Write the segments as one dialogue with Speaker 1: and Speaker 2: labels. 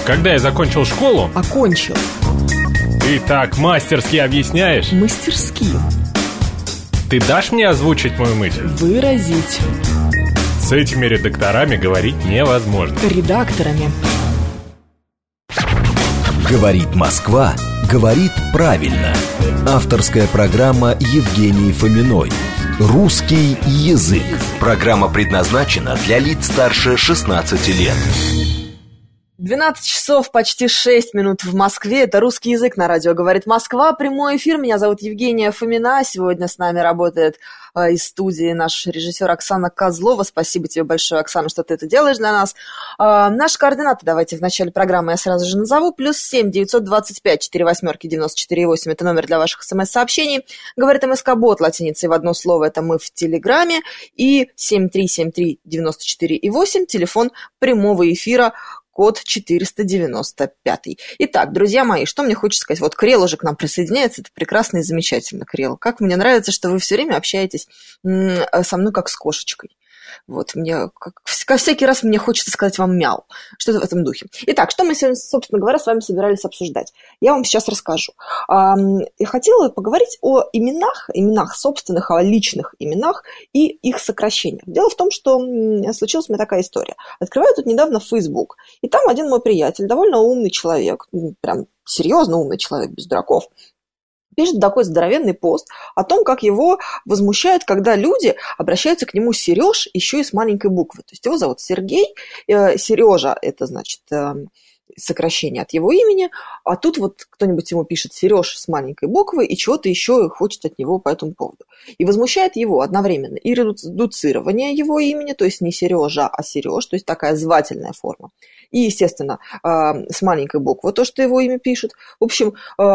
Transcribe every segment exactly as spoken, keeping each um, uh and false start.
Speaker 1: Когда я закончил школу...
Speaker 2: Окончил.
Speaker 1: Ты так мастерски объясняешь.
Speaker 2: Мастерски.
Speaker 1: Ты дашь мне озвучить мою мысль?
Speaker 2: Выразить.
Speaker 1: С этими редакторами говорить невозможно.
Speaker 2: Редакторами.
Speaker 3: Говорит Москва, говорит правильно. Авторская программа Евгении Фоминой. Русский язык. Программа предназначена для лиц старше шестнадцати лет.
Speaker 2: двенадцать часов, почти шесть минут в Москве. Это русский язык на радио «Говорит Москва». Прямой эфир. Меня зовут Евгения Фомина. Сегодня с нами работает э, из студии наш режиссер Оксана Козлова. Спасибо тебе большое, Оксана, что ты это делаешь для нас. Э, наши координаты давайте в начале программы я сразу же назову. Плюс семь девятьсот двадцать пять четыре восьмерки девяносто четыре восемь. Это номер для ваших смс-сообщений. Говорит МСК-бот латиницей в одно слово. Это мы в Телеграме. И семь три семь три девяносто четыре восемь. Телефон прямого эфира. Код четыреста девяносто пять. Итак, друзья мои, что мне хочется сказать? Вот Крел уже к нам присоединяется, это прекрасно и замечательно, Крел. Как мне нравится, что вы все время общаетесь со мной как с кошечкой. Вот, мне, как, как всякий раз мне хочется сказать вам мяу. Что-то в этом духе. Итак, что мы сегодня, собственно говоря, с вами собирались обсуждать? Я вам сейчас расскажу. Я хотела поговорить о именах, именах собственных, о личных именах и их сокращениях. Дело в том, что случилась у меня такая история. Открываю тут недавно Facebook, и там один мой приятель, довольно умный человек, прям серьезно умный человек, без дураков, пишет такой здоровенный пост о том, как его возмущает, когда люди обращаются к нему Сереж еще и с маленькой буквы. То есть его зовут Сергей, э, Сережа – это, значит, э, сокращение от его имени, а тут вот кто-нибудь ему пишет Сереж с маленькой буквы и чего-то еще хочет от него по этому поводу. И возмущает его одновременно и редуцирование его имени, то есть не Сережа, а Сереж, то есть такая звательная форма. И, естественно, с маленькой буквы то, что его имя пишут. В общем,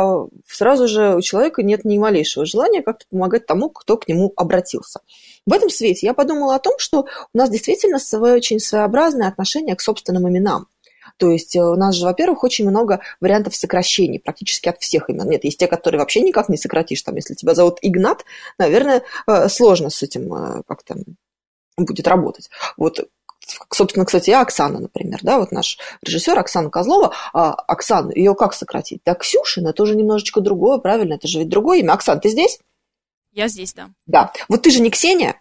Speaker 2: сразу же у человека нет ни малейшего желания как-то помогать тому, кто к нему обратился. В этом свете я подумала о том, что у нас действительно очень своеобразное отношение к собственным именам. То есть у нас же, во-первых, очень много вариантов сокращений, практически от всех имен. Нет, есть те, которые вообще никак не сократишь. Там, если тебя зовут Игнат, наверное, сложно с этим как-то будет работать. Вот, собственно, кстати, я Оксана, например, да, вот наш режиссер Оксана Козлова. А Оксану, ее как сократить? Да, Ксюшина, это уже немножечко другое, правильно? Это же ведь другое имя. Оксан, ты здесь?
Speaker 4: Я здесь, да.
Speaker 2: Да. Вот ты же не Ксения?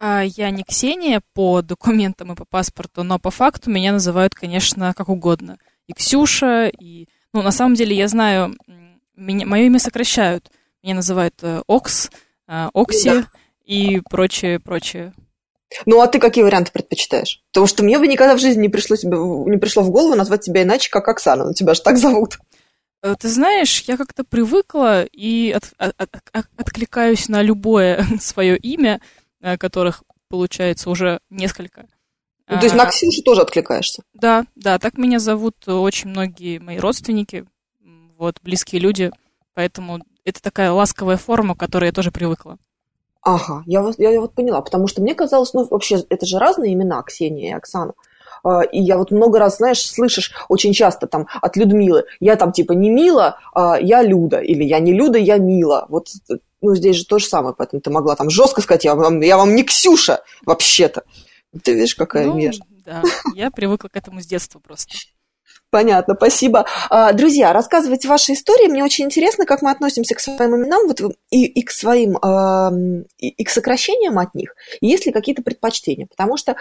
Speaker 4: Я не Ксения по документам и по паспорту, но по факту меня называют, конечно, как угодно. И Ксюша, и... Ну, на самом деле, я знаю, меня, мое имя сокращают. Меня называют Окс, Окси да. И прочее, прочее.
Speaker 2: Ну, а ты какие варианты предпочитаешь? Потому что мне бы никогда в жизни не пришло, тебе, не пришло в голову назвать тебя иначе, как Оксана. Но тебя же так зовут.
Speaker 4: Ты знаешь, я как-то привыкла и от, от, от, откликаюсь на любое свое имя, которых, получается, уже несколько.
Speaker 2: Ну, то есть на Ксюшу тоже откликаешься?
Speaker 4: Да, да, так меня зовут очень многие мои родственники, вот, близкие люди, поэтому это такая ласковая форма, к которой я тоже привыкла.
Speaker 2: Ага, я вот, я вот поняла, потому что мне казалось, ну, вообще, это же разные имена, Ксения и Оксана. И я вот много раз, знаешь, слышишь очень часто там от Людмилы, я там типа не Мила, а я Люда, или я не Люда, я Мила, вот. Ну, здесь же то же самое, поэтому ты могла там жестко сказать, я вам, я вам не Ксюша вообще-то. Ты видишь, какая
Speaker 4: ну,
Speaker 2: нежная.
Speaker 4: Да, я привыкла к этому с детства просто.
Speaker 2: Понятно, спасибо. Друзья, рассказывайте ваши истории. Мне очень интересно, как мы относимся к своим именам вот, и, и к своим, и, и к сокращениям от них. И есть ли какие-то предпочтения? Потому что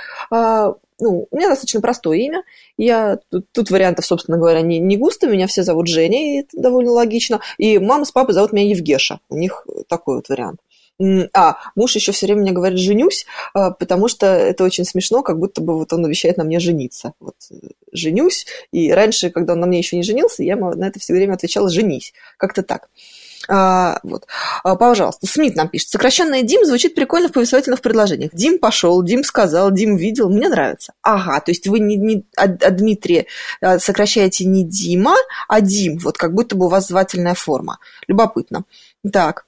Speaker 2: ну, у меня достаточно простое имя. Я, тут, тут вариантов, собственно говоря, не, не густо. Меня все зовут Женя, и это довольно логично. И мама с папой зовут меня Евгеша. У них такой вот вариант. А, муж еще все время мне говорит «женюсь», потому что это очень смешно, как будто бы вот он обещает на мне жениться. Вот, женюсь, и раньше, когда он на мне еще не женился, я на это все время отвечала «женись». Как-то так. А, вот. А, пожалуйста, Смит нам пишет. Сокращенное Дим звучит прикольно в повествовательных предложениях. Дим пошел, Дим сказал, Дим видел. Мне нравится. Ага, то есть вы не, не, от, от Дмитрия сокращаете не Дима, а Дим. Вот как будто бы у вас звательная форма. Любопытно. Так.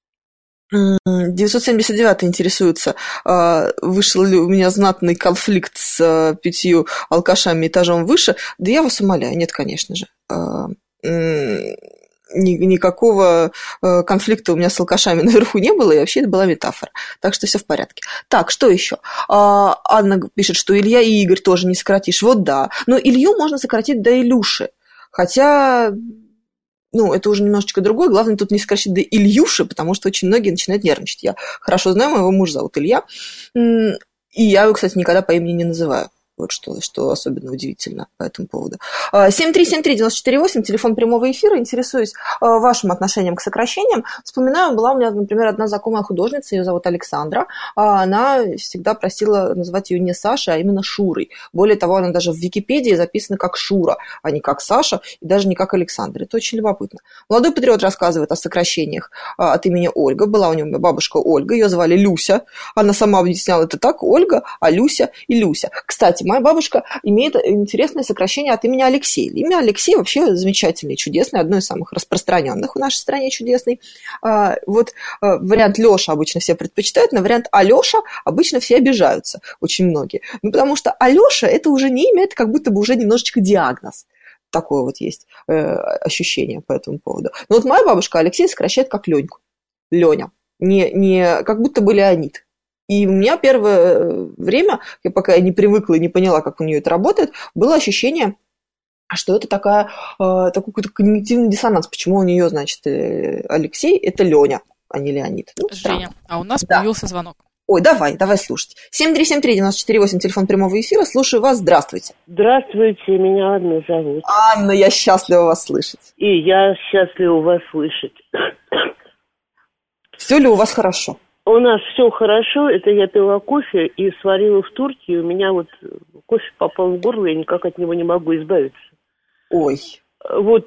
Speaker 2: девятьсот семьдесят девятый интересуется, вышел ли у меня знатный конфликт с пятью алкашами этажом выше. Да я вас умоляю, нет, конечно же. ни, никакого э, конфликта у меня с алкашами наверху не было, и вообще это была метафора. Так что все в порядке. Так, что еще? А, Анна пишет, что Илья и Игорь тоже не сократишь. Вот да. Но Илью можно сократить до Илюши. Хотя... Ну, это уже немножечко другое. Главное тут не сокращать до Ильюши, потому что очень многие начинают нервничать. Я хорошо знаю, моего мужа зовут Илья. И я его, кстати, никогда по имени не называю. Вот что, что особенно удивительно по этому поводу. семь три семь три девять четыре восемь, телефон прямого эфира. Интересуюсь вашим отношением к сокращениям. Вспоминаю, была у меня, например, одна знакомая художница, ее зовут Александра. Она всегда просила называть ее не Сашей, а именно Шурой. Более того, она даже в Википедии записана как Шура, а не как Саша, и даже не как Александра. Это очень любопытно. Молодой патриот рассказывает о сокращениях от имени Ольга. Была у нее бабушка Ольга, ее звали Люся. Она сама объясняла это так: Ольга, а Люся и Люся. Кстати, моя бабушка имеет интересное сокращение от имени Алексей. Имя Алексей вообще замечательное, чудесное, одно из самых распространенных в нашей стране, чудесный. Вот вариант Леша обычно все предпочитают, на вариант Алеша обычно все обижаются, очень многие. Ну, потому что Алеша – это уже не имя, это как будто бы уже немножечко диагноз. Такое вот есть э, ощущение по этому поводу. Но вот моя бабушка Алексей сокращает как Леньку. Леня. Не, не как будто бы Леонид. И у меня первое время, пока я не привыкла и не поняла, как у нее это работает, было ощущение, что это такая, такой какой-то когнитивный диссонанс. Почему у нее, значит, Алексей – это Леня, а не Леонид. Ну,
Speaker 4: Женя, а у нас
Speaker 2: да.
Speaker 4: появился звонок.
Speaker 2: Ой, давай, давай слушать. семь три семь три девять четыре восемь, телефон прямого эфира. Слушаю вас. Здравствуйте.
Speaker 5: Здравствуйте, меня Анна зовут.
Speaker 2: Анна, я счастлива вас слышать.
Speaker 5: И я счастлива вас слышать.
Speaker 2: Все ли у вас хорошо?
Speaker 5: У нас все хорошо. Это я пила кофе и сварила в турке. И у меня вот кофе попал в горло, я никак от него не могу избавиться.
Speaker 2: Ой.
Speaker 5: Вот,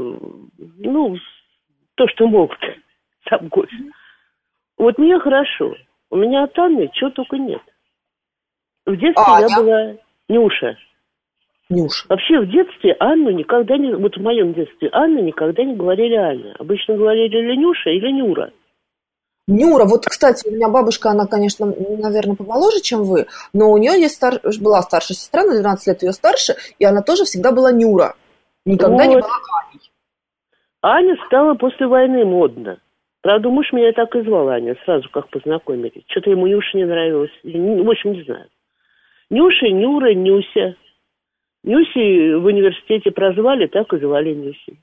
Speaker 5: ну, то, что могут, сам кофе. Вот мне хорошо. У меня от Анны чего только нет. В детстве а, я, я была Нюша.
Speaker 2: Нюша.
Speaker 5: Вообще в детстве Анну никогда не... Вот в моем детстве Анну никогда не говорили Аня. Обычно говорили или Нюша, или Нюра.
Speaker 2: Нюра. Вот, кстати, у меня бабушка, она, конечно, наверное, помоложе, чем вы, но у нее есть стар... была старшая сестра, на двенадцать лет ее старше, и она тоже всегда была Нюра. Никогда вот. Не была Аней.
Speaker 5: Аня стала после войны модно. Правда, муж меня так и звал Аня, сразу как познакомились. Что-то ему Нюша не нравилось. В общем, не знаю. Нюша, Нюра, Нюся. Нюси в университете прозвали, так и звали Нюси.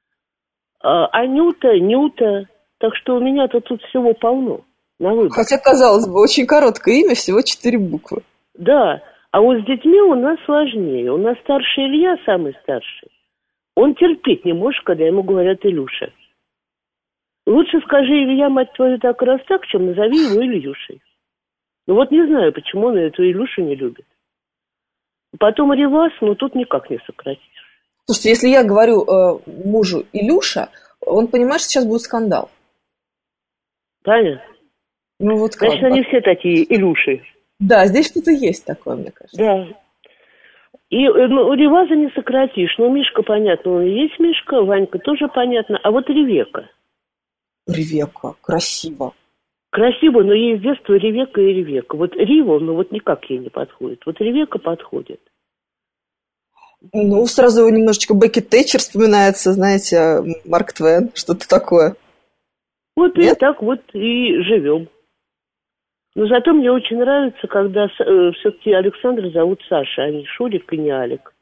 Speaker 5: А Анюта, Нюта. Так что у меня-то тут всего полно на выбор.
Speaker 2: Хотя, казалось бы, очень короткое имя, всего четыре буквы.
Speaker 5: Да, а вот с детьми у нас сложнее. У нас старший Илья, самый старший. Он терпеть не может, когда ему говорят Илюша. Лучше скажи, Илья, мать твою, так раз так, чем назови его Ильюшей. Ну вот не знаю, почему он эту Илюшу не любит. Потом Ревас, но тут никак не сократишь.
Speaker 2: Слушайте, если я говорю э, мужу Илюша, он понимает, что сейчас будет скандал.
Speaker 5: Понятно.
Speaker 2: Ну вот как.
Speaker 5: Значит, они все такие Илюши.
Speaker 2: Да, здесь что-то есть такое, мне кажется.
Speaker 5: Да. И ну, Реваза не сократишь. Ну, Мишка, понятно, он и есть Мишка, Ванька тоже понятно. А вот Ревека.
Speaker 2: Ревека, красиво.
Speaker 5: Красиво, но ей с детства Ревека и Ревека. Вот Рива, ну вот никак ей не подходит. Вот Ревека подходит.
Speaker 2: Ну, сразу немножечко Бекки Тэтчер вспоминается, знаете, Марк Твен, что-то такое.
Speaker 5: Вот и так вот и живем. Но зато мне очень нравится, когда э, все-таки Александра зовут Саша, а не Шурик и не Алик.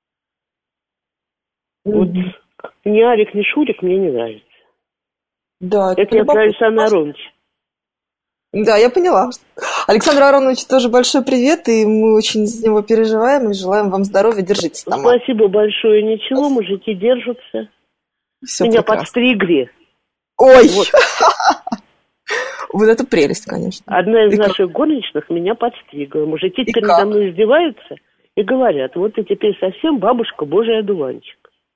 Speaker 5: Mm-hmm. Вот ни Алик, ни Шурик мне не нравится.
Speaker 2: Да,
Speaker 5: это я про Александра Ароновича.
Speaker 2: Да, я поняла. Александру Ароновичу тоже большой привет, и мы очень с него переживаем и желаем вам здоровья, держитесь там.
Speaker 5: Спасибо большое, ничего, мужики держатся. Все меня прекрасно. Подстригли.
Speaker 2: Ой! Вот. Вот это прелесть, конечно.
Speaker 5: Одна из
Speaker 2: и
Speaker 5: наших как? горничных меня подстригла. Мужики теперь надо мной издеваются и говорят, вот ты теперь совсем бабушка Божий одуванчик.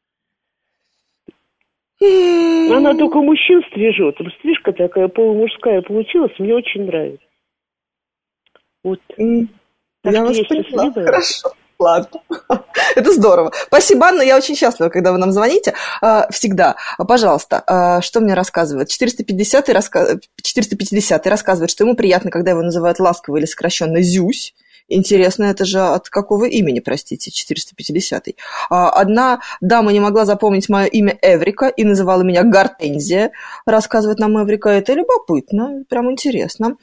Speaker 5: Она только мужчин стрижет. Стрижка такая полумужская получилась, мне очень нравится. Вот.
Speaker 2: Так я вас поняла. Хорошо. Ладно. Это здорово. Спасибо, Анна. Я очень счастлива, когда вы нам звоните. Всегда. Пожалуйста, что мне рассказывает? четыреста пятидесятый рассказывает, четыреста пятидесятый рассказывает, что ему приятно, когда его называют ласково или сокращенно Зюсь. Интересно, это же от какого имени, простите, четыреста пятидесятый. Одна дама не могла запомнить мое имя Эврика и называла меня Гортензия, рассказывает нам Эврика. Это любопытно, прям интересно.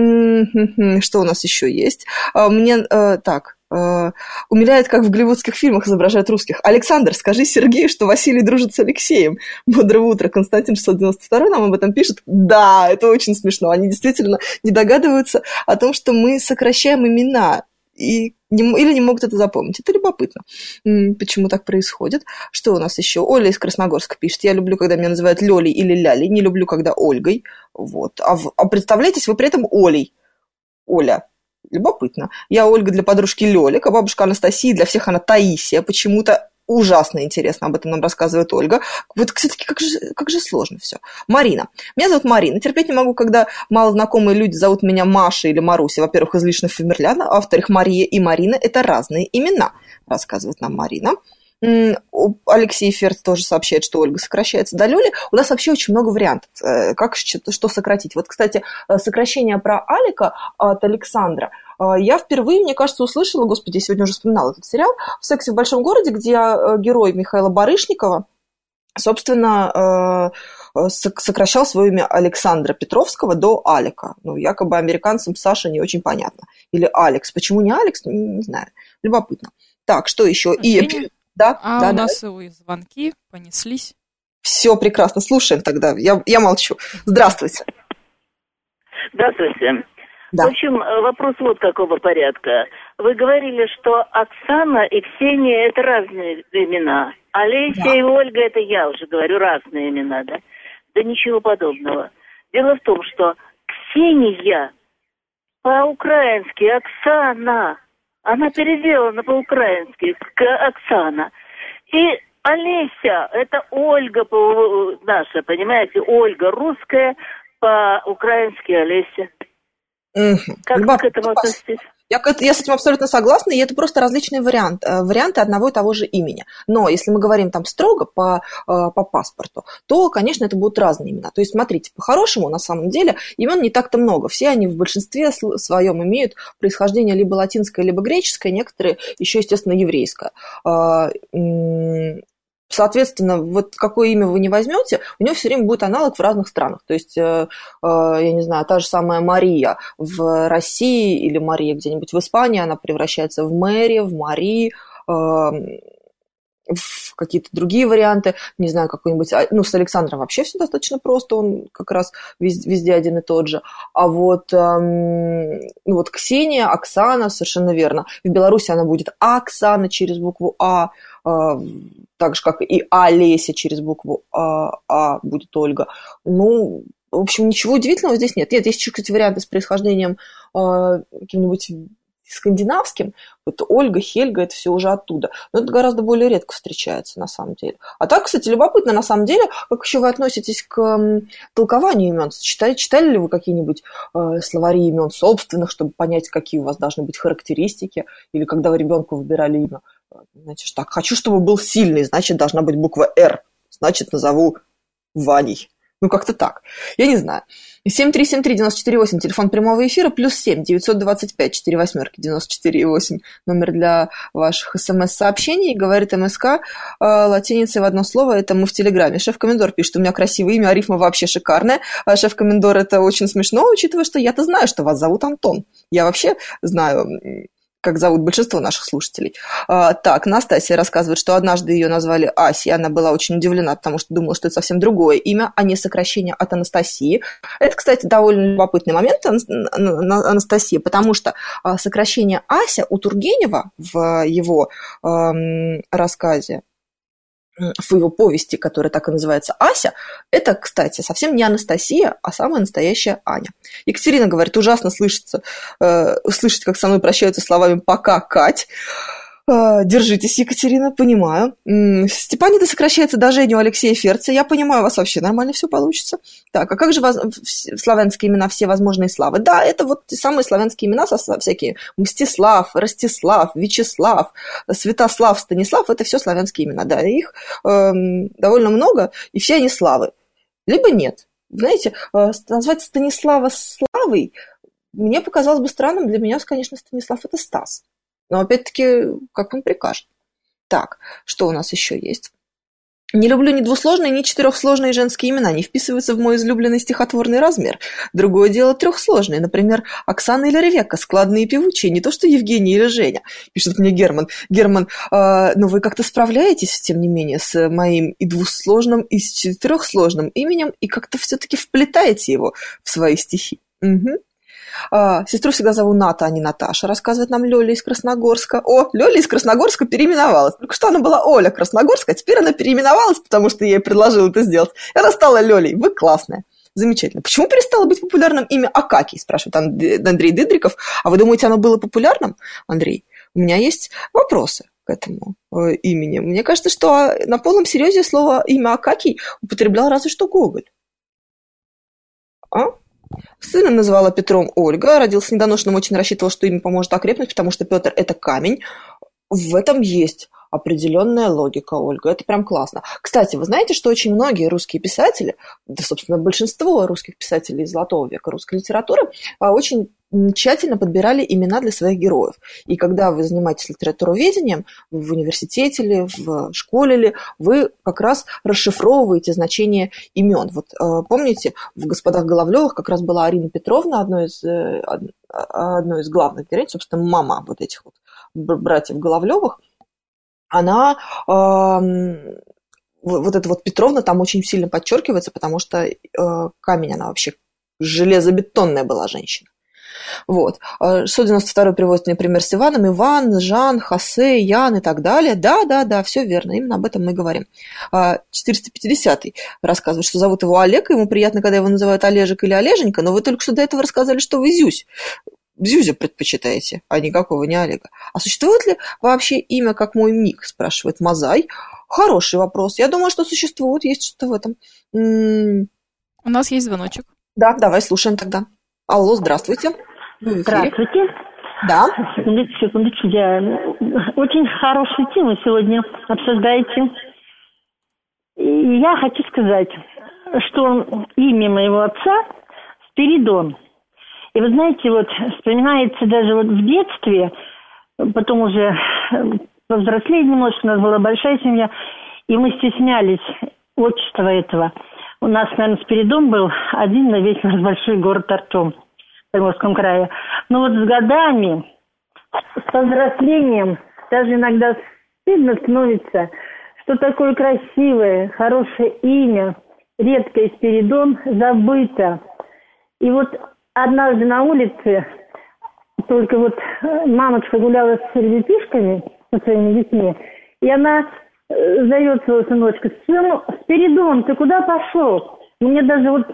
Speaker 2: Что у нас еще есть? Мне, так... Умиляет, как в голливудских фильмах изображают русских. Александр, скажи Сергею, что Василий дружит с Алексеем. Бодрое утро. Константин шестьсот девяносто второй нам об этом пишет. Да, это очень смешно. Они действительно не догадываются о том, что мы сокращаем имена. И не, или не могут это запомнить. Это любопытно. Почему так происходит? Что у нас еще? Оля из Красногорска пишет. Я люблю, когда меня называют Лёлей или Лялей. Не люблю, когда Ольгой. Вот. А, а представляетесь, вы при этом Олей. Оля. Любопытно. Я Ольга для подружки Лёлик, а бабушка Анастасия, для всех она Таисия. Почему-то ужасно интересно, об этом нам рассказывает Ольга. Вот все-таки как же, как же сложно все. Марина. Меня зовут Марина. Терпеть не могу, когда малознакомые люди зовут меня Маша или Маруся. Во-первых, излишне фамильярно, а во-вторых, Мария и Марина – это разные имена, рассказывает нам Марина. Алексей Ферц тоже сообщает, что Ольга сокращается до Лёли. У нас вообще очень много вариантов, как что сократить. Вот, кстати, сокращение про Алика от Александра. Я впервые, мне кажется, услышала, господи, я сегодня уже вспоминала этот сериал, в «Сексе в большом городе», где герой Михаила Барышникова, собственно, сокращал свое имя Александра Петровского до Алика. Ну, якобы американцам Саша не очень понятно. Или Алекс. Почему не Алекс, не, не знаю. Любопытно. Так, что еще? И... Да,
Speaker 4: а
Speaker 2: да,
Speaker 4: у
Speaker 2: да.
Speaker 4: нас звонки понеслись.
Speaker 2: Все прекрасно, слушаем тогда. Я, я молчу. Здравствуйте.
Speaker 6: Здравствуйте.
Speaker 2: Да.
Speaker 6: В общем, вопрос вот какого порядка. Вы говорили, что Оксана и Ксения – это разные имена. Олеся да. и Ольга – это я уже говорю, разные имена, да? Да ничего подобного. Дело в том, что Ксения по-украински Оксана – она переделана по-украински, Оксана. И Олеся, это Ольга наша, понимаете, Ольга русская, по-украински Олеся.
Speaker 2: Угу.
Speaker 6: Как вы к этому относитесь?
Speaker 2: Я, я с этим абсолютно согласна, и это просто различные варианты, варианты одного и того же имени. Но если мы говорим там строго по, по паспорту, то, конечно, это будут разные имена. То есть, смотрите, по-хорошему, на самом деле, имен не так-то много. Все они в большинстве своем имеют происхождение либо латинское, либо греческое, некоторые еще, естественно, еврейское. Соответственно, вот какое имя вы не возьмете, у него все время будет аналог в разных странах. То есть, э, э, я не знаю, та же самая Мария в России или Мария где-нибудь в Испании, она превращается в Мэри, в Мари, э, в какие-то другие варианты. Не знаю, какой-нибудь... Ну, с Александром вообще все достаточно просто, он как раз везде, везде один и тот же. А вот, эм, ну, вот Ксения, Оксана, совершенно верно. В Беларуси она будет Оксана через букву А, так же, как и Олеся через букву А, а будет Ольга. Ну, в общем, ничего удивительного здесь нет. Нет, есть еще, кстати, варианты с происхождением э, каким-нибудь скандинавским. Вот Ольга, Хельга, это все уже оттуда. Но это гораздо более редко встречается, на самом деле. А так, кстати, любопытно, на самом деле, как еще вы относитесь к э, толкованию имен? Читали, читали ли вы какие-нибудь э, словари имен собственных, чтобы понять, какие у вас должны быть характеристики? Или когда вы ребенку выбирали имя? Значит, так, хочу, чтобы был сильный, значит, должна быть буква «Р». Значит, назову Ваней. Ну, как-то так. Я не знаю. семь три семь три девять четыре восемь, телефон прямого эфира, плюс семь девятьсот двадцать пять четыре восьмерки девяносто четыре восемь, номер для ваших смс-сообщений. Говорит МСК э, латиницей в одно слово, это мы в Телеграме. Шеф-комендор пишет, у меня красивое имя, а рифма вообще шикарная. А шеф-комендор, это очень смешно, учитывая, что я-то знаю, что вас зовут Антон. Я вообще знаю... как зовут большинство наших слушателей. А, так, Настасья рассказывает, что однажды ее назвали Асей, она была очень удивлена, потому что думала, что это совсем другое имя, а не сокращение от Анастасии. Это, кстати, довольно любопытный момент, Анастасия, потому что сокращение Ася у Тургенева в его эм, рассказе, в его повести, которая так и называется «Ася», это, кстати, совсем не Анастасия, а самая настоящая Аня. Екатерина говорит, ужасно слышится, э, слышать, как со мной прощаются словами «пока, Кать». Э, держитесь, Екатерина, понимаю. М-м, Степанида сокращается до Жени у Алексея Ферца. Я понимаю, у вас вообще нормально все получится. Так, а как же воз... славянские имена все возможные славы? Да, это вот те самые славянские имена, всякие Мстислав, Ростислав, Вячеслав, Святослав, Станислав, это все славянские имена. Да, их э, довольно много, и все они славы. Либо нет. Знаете, э, назвать Станислава Славой мне показалось бы странным, для меня, конечно, Станислав – это Стас. Но, опять-таки, как он прикажет. Так, что у нас еще есть? Не люблю ни двусложные, ни четырехсложные женские имена, не вписываются в мой излюбленный стихотворный размер. Другое дело трехсложные, например, Оксана или Ревекка, складные и певучие, не то что Евгений или Женя, пишет мне Герман. Герман, э, но вы как-то справляетесь, тем не менее, с моим и двусложным, и с четырехсложным именем, и как-то все-таки вплетаете его в свои стихи. Угу. А, сестру всегда зову Ната, а не Наташа, рассказывает нам Лёля из Красногорска. О, Лёля из Красногорска переименовалась. Только что она была Оля Красногорская, а теперь она переименовалась, потому что я ей предложила это сделать. И она стала Лёлей. Вы классная. Замечательно. Почему перестало быть популярным имя Акакий, спрашивает Андрей Дыдриков. А вы думаете, оно было популярным, Андрей? У меня есть вопросы к этому э, имени. Мне кажется, что на полном серьезе слово имя Акакий употреблял разве что Гоголь. А? Сына называла Петром Ольга, родился недоношенным, очень рассчитывал, что имя поможет окрепнуть, потому что Петр – это камень. В этом есть определенная логика, Ольга. Это прям классно. Кстати, вы знаете, что очень многие русские писатели, да, собственно, большинство русских писателей Золотого века русской литературы очень тщательно подбирали имена для своих героев. И когда вы занимаетесь литературоведением в университете или в школе, ли, вы как раз расшифровываете значение имен. Вот помните, в «Господах Головлёвых» как раз была Арина Петровна, одной из, одной из главных героинь, собственно, мама вот этих вот братьев Головлёвых. Она, э, вот эта вот Петровна там очень сильно подчеркивается, потому что э, камень, она вообще железобетонная была женщина. Вот. шестьсот девяносто второй приводит мне пример с Иваном. Иван, Жан, Хосе, Ян и так далее. Да, да, да, все верно, именно об этом мы говорим. четыреста пятидесятый рассказывает, что зовут его Олег, ему приятно, когда его называют Олежек или Олеженька, но вы только что до этого рассказали, что вы Зюсь. Зюзя предпочитаете, а никакого не Олега. А существует ли вообще имя, как мой ник, спрашивает Мазай. Хороший вопрос. Я думаю, что существует, есть что-то в этом. М-м-
Speaker 4: У нас есть звоночек.
Speaker 2: Да, давай слушаем тогда. Алло, здравствуйте.
Speaker 7: Здравствуйте.
Speaker 2: Да.
Speaker 7: Секундочку, секундочку. Я... Очень хорошую тему сегодня обсуждаете. И я хочу сказать, что имя моего отца Спиридон. И вы знаете, вот вспоминается даже вот в детстве, потом уже повзрослели немножко, у нас была большая семья, и мы стеснялись отчества этого. У нас, наверное, Спиридон был один на весь наш большой город Артем в Приморском крае. Но вот с годами, с повзрослением, даже иногда стыдно становится, что такое красивое, хорошее имя, редкое Спиридон, забыто. И вот однажды на улице только вот мамочка гуляла с ребятишками, со своими детьми, и она зовет своего сыночка: Спиридон, ты куда пошел? Мне даже вот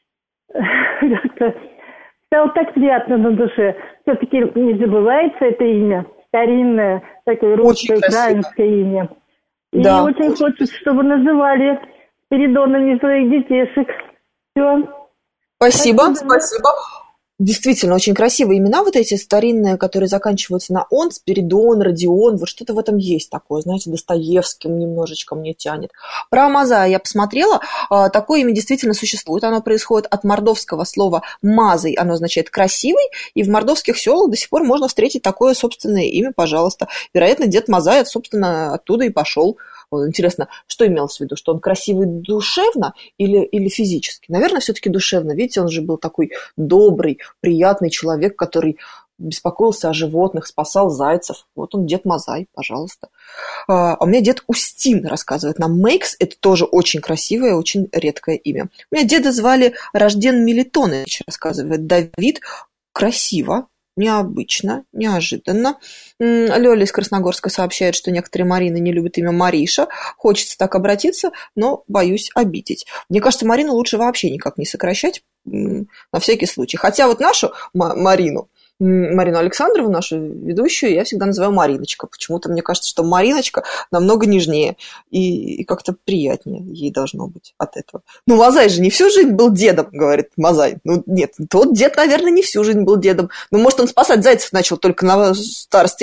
Speaker 7: как-то стало так приятно на душе. Все-таки не забывается это имя, старинное, такое русское, украинское имя. И да, очень, очень хочется, чтобы называли Спиридонами своих детишек. Все.
Speaker 2: Спасибо, спасибо. Действительно, очень красивые имена, вот эти старинные, которые заканчиваются на «он», Спиридон, Родион, вот что-то в этом есть такое, знаете, Достоевским немножечко мне тянет. Про Мазая я посмотрела, такое имя действительно существует, оно происходит от мордовского слова «мазый», оно означает «красивый», и в мордовских селах до сих пор можно встретить такое собственное имя, пожалуйста. Вероятно, дед Мазай, собственно, оттуда и пошел. Интересно, что имелось в виду, что он красивый душевно или, или физически? Наверное, все-таки душевно. Видите, он же был такой добрый, приятный человек, который беспокоился о животных, спасал зайцев. Вот он, дед Мазай, пожалуйста. А у меня дед Устин, рассказывает нам. Мейкс – это тоже очень красивое, очень редкое имя. У меня деда звали Рожден Мелитонович, рассказывает Давид. Красиво. Необычно, неожиданно. Лёля из Красногорска сообщает, что некоторые Марины не любят имя Мариша. Хочется так обратиться, но боюсь обидеть. Мне кажется, Марину лучше вообще никак не сокращать, на всякий случай. Хотя вот нашу Марину, Марину Александрову, нашу ведущую, я всегда называю Мариночка. Почему-то мне кажется, что Мариночка намного нежнее и, и как-то приятнее ей должно быть от этого. Ну, Мазай же не всю жизнь был дедом, говорит Мазай. Ну, нет, тот дед, наверное, не всю жизнь был дедом. Ну, может, он спасать зайцев начал только на старости лет.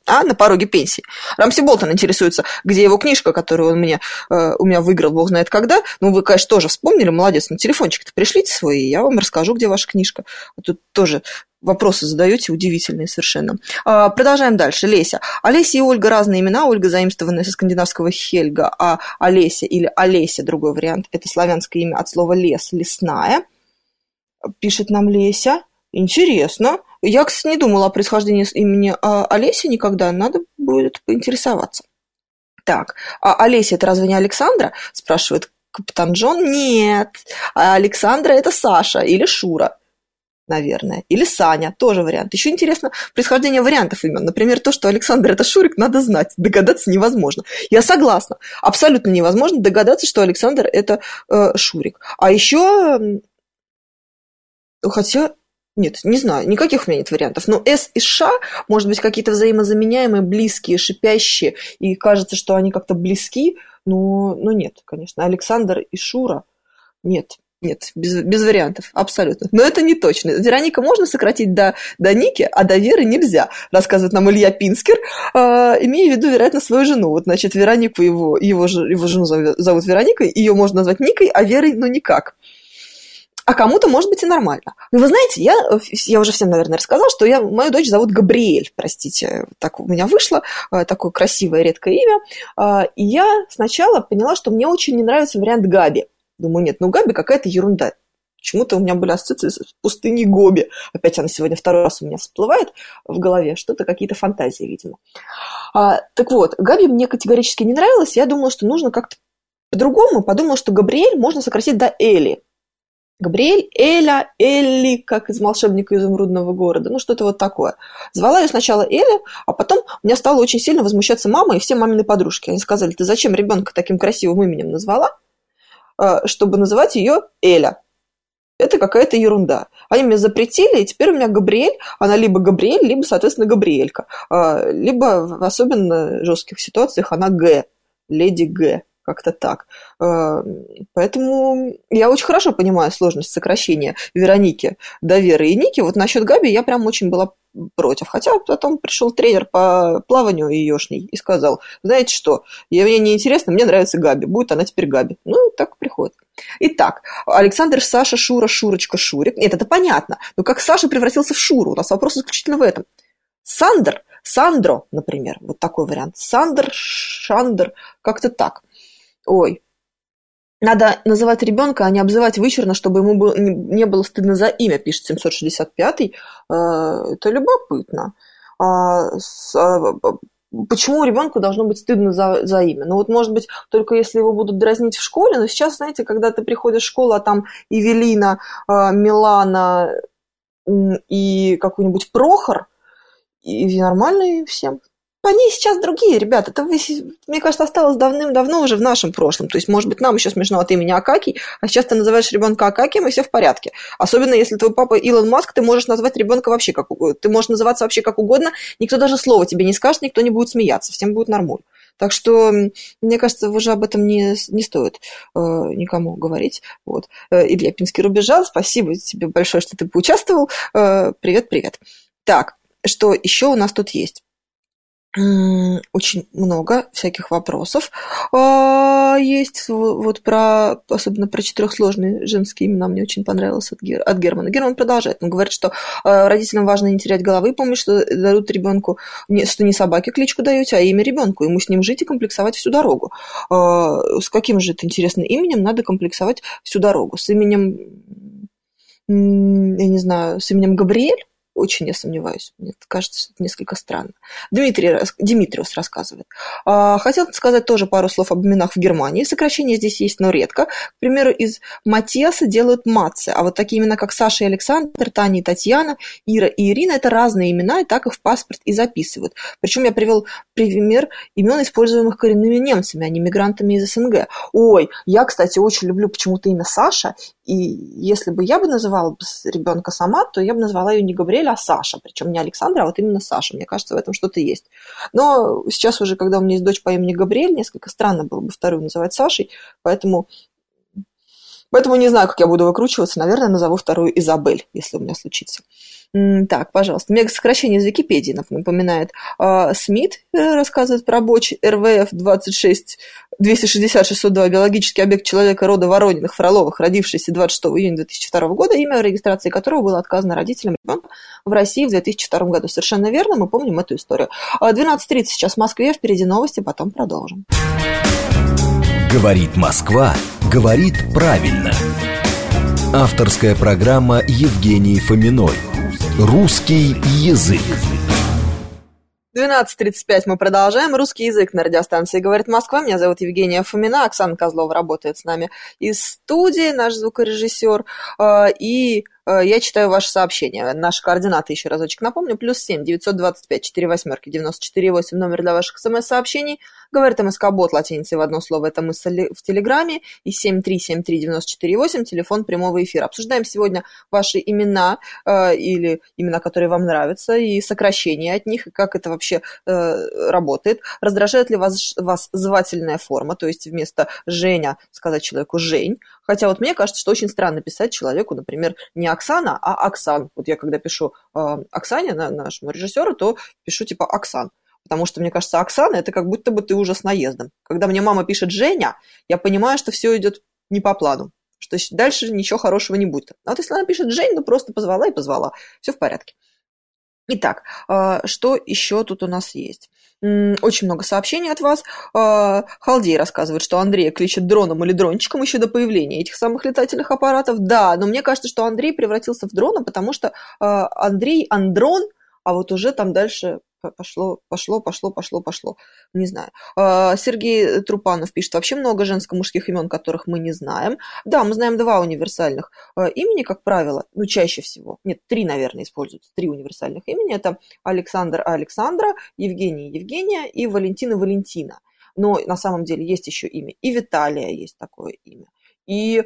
Speaker 2: а на пороге пенсии. Рамси Болтон интересуется, где его книжка, которую он мне, э, у меня выиграл, бог знает когда. Ну, вы, конечно, тоже вспомнили, молодец, на телефончик-то пришлите свой, и я вам расскажу, где ваша книжка. Тут тоже вопросы задаете удивительные совершенно. А, продолжаем дальше. Леся. Олеся и Ольга разные имена. Ольга заимствованная со скандинавского Хельга, а Олеся или Олеся, другой вариант, это славянское имя от слова лес, лесная. Пишет нам Леся. Интересно. Я, кстати, не думала о происхождении имени Олеся никогда. Надо будет поинтересоваться. Так, а Олеся – это разве не Александра? Спрашивает капитан Джон. Нет. А Александра – это Саша или Шура, наверное. Или Саня. Тоже вариант. Еще интересно происхождение вариантов имен. Например, то, что Александр – это Шурик, надо знать. Догадаться невозможно. Я согласна. Абсолютно невозможно догадаться, что Александр – это э, Шурик. А еще... Хотя... Нет, не знаю, никаких у меня нет вариантов. Но С и Ш, может быть, какие-то взаимозаменяемые, близкие, шипящие, и кажется, что они как-то близки, но, но нет, конечно. Александр и Шура, нет, нет, без, без вариантов, абсолютно. Но это не точно. Вероника можно сократить до, до Ники, а до Веры нельзя, рассказывает нам Илья Пинскер, э, имея в виду, вероятно, свою жену. Вот, значит, Веронику, его, его, его жену зовут Вероникой, ее можно назвать Никой, а Верой, ну, никак. А кому-то, может быть, и нормально. Но вы знаете, я, я уже всем, наверное, рассказала, что я, мою дочь зовут Габриэль, простите. Так у меня вышло, такое красивое, редкое имя. И я сначала поняла, что мне очень не нравится вариант Габи. Думаю, нет, ну Габи какая-то ерунда. Почему-то у меня были ассоциации с пустыней Гоби. Опять она сегодня второй раз у меня всплывает в голове. Что-то, какие-то фантазии, видимо. А, так вот, Габи мне категорически не нравилась. Я думала, что нужно как-то по-другому. Подумала, что Габриэль можно сократить до Эли. Габриэль, Эля, Элли, как из «Волшебника изумрудного города», ну что-то вот такое. Звала ее сначала Эля, а потом у меня стала очень сильно возмущаться мама и все мамины подружки. Они сказали, ты зачем ребенка таким красивым именем назвала, чтобы называть ее Эля? Это какая-то ерунда. Они мне запретили, и теперь у меня Габриэль, она либо Габриэль, либо, соответственно, Габриэлька. Либо в особенно жестких ситуациях она Г, леди Г. Как-то так. Поэтому я очень хорошо понимаю сложность сокращения Вероники до Веры и Ники. Вот насчет Габи я прям очень была против. Хотя потом пришел тренер по плаванию еешний и сказал, знаете что, мне неинтересно, мне нравится Габи, будет она теперь Габи. Ну, так приходит. Итак, Александр, Саша, Шура, Шурочка, Шурик. Нет, это понятно. Но как Саша превратился в Шуру? У нас вопрос исключительно в этом. Сандер, Сандро, например. Вот такой вариант. Сандер, Шандер, как-то так. Ой, надо называть ребенка, а не обзывать вычурно, чтобы ему было, не, не было стыдно за имя, пишет семьсот шестьдесят пятый. Это любопытно. А, с, а, почему ребенку должно быть стыдно за, за имя? Ну вот, может быть, только если его будут дразнить в школе, но сейчас, знаете, когда ты приходишь в школу, а там Евелина, Милана и какой-нибудь Прохор, и нормально всем. Они сейчас другие, ребята. Это, мне кажется, осталось давным-давно уже в нашем прошлом. То есть, может быть, нам еще смешно от имени Акакий, а сейчас ты называешь ребенка Акакием, и все в порядке. Особенно, если твой папа Илон Маск, ты можешь назвать ребенка вообще как угодно. Ты можешь называться вообще как угодно, никто даже слова тебе не скажет, никто не будет смеяться, всем будет нормально. Так что, мне кажется, уже об этом не, не стоит э, никому говорить. Вот. Э, Илья Пинский убежал, спасибо тебе большое, что ты поучаствовал. Э, привет-привет. Так, что еще у нас тут есть? Очень много всяких вопросов а, есть. Вот про, особенно про четырехсложные женские имена мне очень понравилось от, Гер, от Германа. Герман продолжает. Он говорит, что а, родителям важно не терять головы, помнить, что дадут ребенку, не, что не собаке кличку даете, а имя ребенку. Ему с ним жить и комплексовать всю дорогу. А, с каким же это интересным именем надо комплексовать всю дорогу? С именем, я не знаю, с именем Габриэль? Очень я сомневаюсь. Мне кажется, это несколько странно. Дмитрий, Димитриус рассказывает. Хотел сказать тоже пару слов об именах в Германии. Сокращения здесь есть, но редко. К примеру, из Матиаса делают Матце. А вот такие имена, как Саша и Александр, Таня и Татьяна, Ира и Ирина, это разные имена, и так их в паспорт и записывают. Причем я привел пример имен, используемых коренными немцами, а не мигрантами из СНГ. Ой, я, кстати, очень люблю почему-то имя Саша, и если бы я бы называла ребенка сама, то я бы назвала ее не Габриэль, а Саша. Причем не Александра, а вот именно Саша. Мне кажется, в этом что-то есть. Но сейчас уже, когда у меня есть дочь по имени Габриэль, несколько странно было бы вторую называть Сашей, поэтому, поэтому не знаю, как я буду выкручиваться. Наверное, назову вторую Изабель, если у меня случится. Так, пожалуйста. Мегасокращение из Википедии напоминает. Смит рассказывает про Боч эр вэ эф двадцать шесть двести шестьдесят шестьсот два, биологический объект человека рода Ворониных, Фроловых, родившийся двадцать шестого июня две тысячи второго года, имя регистрации которого было отказано родителям ребенка в России в две тысячи втором году. Совершенно верно, мы помним эту историю. двенадцать тридцать сейчас в Москве, впереди новости, потом продолжим.
Speaker 3: Говорит Москва, говорит правильно. Авторская программа Евгении Фоминой. Русский язык.
Speaker 2: двенадцать тридцать пять мы продолжаем. Русский язык на радиостанции «Говорит Москва». Меня зовут Евгения Фомина. Оксана Козлова работает с нами из студии, наш звукорежиссер. И я читаю ваши сообщения. Наши координаты еще разочек напомню. Плюс семь девятьсот двадцать пять четыре восьмерки девяносто четыре восемь. Номер для ваших смс-сообщений. Говорит МСК-бот латиницей в одно слово. Это мысль в Телеграме. И семь три семь три девяносто четыре восемь. Телефон прямого эфира. Обсуждаем сегодня ваши имена э, или имена, которые вам нравятся, и сокращения от них, и как это вообще э, работает. Раздражает ли вас, вас звательная форма, то есть вместо «Женя» сказать человеку «Жень». Хотя вот мне кажется, что очень странно писать человеку, например, не Оксана, а Оксан. Вот я когда пишу э, Оксане, на, нашему режиссеру, то пишу типа Оксан. Потому что, мне кажется, Оксана – это как будто бы ты уже с наездом. Когда мне мама пишет «Женя», я понимаю, что все идет не по плану, что дальше ничего хорошего не будет. А вот если она пишет «Жень», ну просто позвала и позвала. Все в порядке. Итак, что еще тут у нас есть? Очень много сообщений от вас. Халдей рассказывает, что Андрея кличет дроном или дрончиком еще до появления этих самых летательных аппаратов. Да, но мне кажется, что Андрей превратился в дрона, потому что Андрей Андрон, а вот уже там дальше пошло, пошло, пошло, пошло, пошло. Не знаю. Сергей Трупанов пишет, вообще много женско-мужских имен, которых мы не знаем. Да, мы знаем два универсальных имени, как правило, ну, чаще всего. Нет, три, наверное, используются. Три универсальных имени. Это Александр Александра, Евгений Евгения и Валентина Валентина. Но на самом деле есть еще имя. И Виталия есть такое имя. И...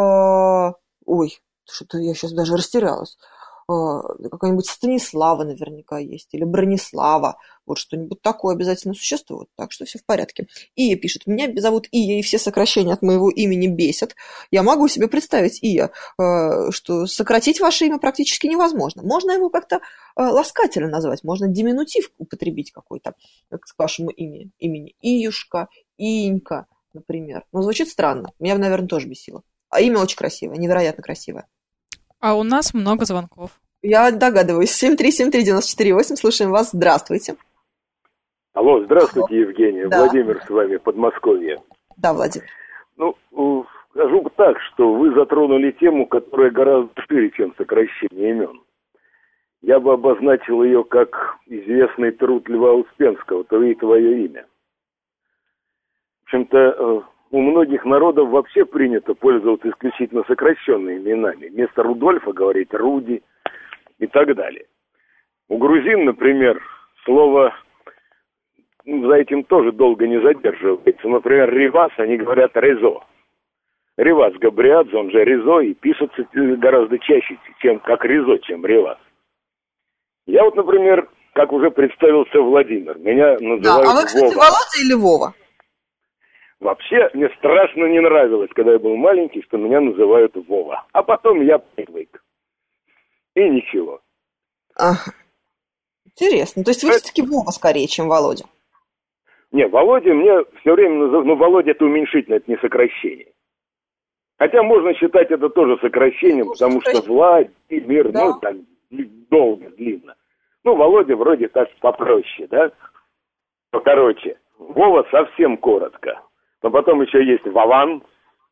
Speaker 2: Э, ой, что-то я сейчас даже растерялась. Какая-нибудь Станислава наверняка есть, или Бронислава, вот что-нибудь такое обязательно существует, так что все в порядке. Ия пишет, меня зовут Ия, и все сокращения от моего имени бесят. Я могу себе представить, Ия, что сократить ваше имя практически невозможно. Можно его как-то ласкательно назвать, можно диминутив употребить какой-то к вашему имени, имени. Июшка, Инька, например. Но звучит странно, меня, наверное, тоже бесило. А имя очень красивое, невероятно красивое.
Speaker 4: А у нас много звонков.
Speaker 2: Я догадываюсь. семь три семь три девяносто четыре восемь. Слушаем вас. Здравствуйте.
Speaker 8: Алло, здравствуйте,
Speaker 2: Алло.
Speaker 8: Евгения.
Speaker 2: Да.
Speaker 8: Владимир с вами, Подмосковье.
Speaker 2: Да, Владимир.
Speaker 8: Ну, скажу так, что вы затронули тему, которая гораздо шире, чем сокращение имен. Я бы обозначил ее как известный труд Льва Успенского «Твое твое имя». В общем-то, у многих народов вообще принято пользоваться исключительно сокращенными именами. Вместо Рудольфа говорить Руди и так далее. У грузин, например, слово, ну, за этим тоже долго не задерживается. Например, Ривас, они говорят Резо. Ривас Габриадзе, он же Резо, и пишется гораздо чаще, чем как Резо, чем Ривас. Я вот, например, как уже представился Владимир, меня называют Вова.
Speaker 2: Да, а вы, кстати,
Speaker 8: Вова.
Speaker 2: Володя или Вова?
Speaker 8: Вообще, мне страшно не нравилось, когда я был маленький, что меня называют Вова. А потом я привык. И ничего.
Speaker 2: Ага. Интересно. То есть вы это... все-таки Вова скорее, чем Володя?
Speaker 8: Не, Володя мне все время называют... Ну, Володя это уменьшительно, это не сокращение. Хотя можно считать это тоже сокращением, ну, потому сокращение. Что Владимир, да. Ну, так долго, длинно. Ну, Володя вроде так попроще, да? Покороче. Вова совсем коротко. Но потом еще есть Вован.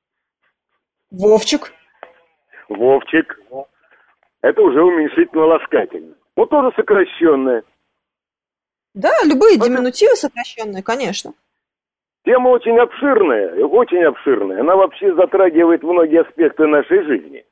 Speaker 2: Вовчик.
Speaker 8: Вовчик. Это уже уменьшительно-ласкательно. Ну, тоже сокращенное.
Speaker 2: Да, любые это... диминутивы сокращенные, конечно.
Speaker 8: Тема очень обширная, очень обширная. Она вообще затрагивает многие аспекты нашей жизни.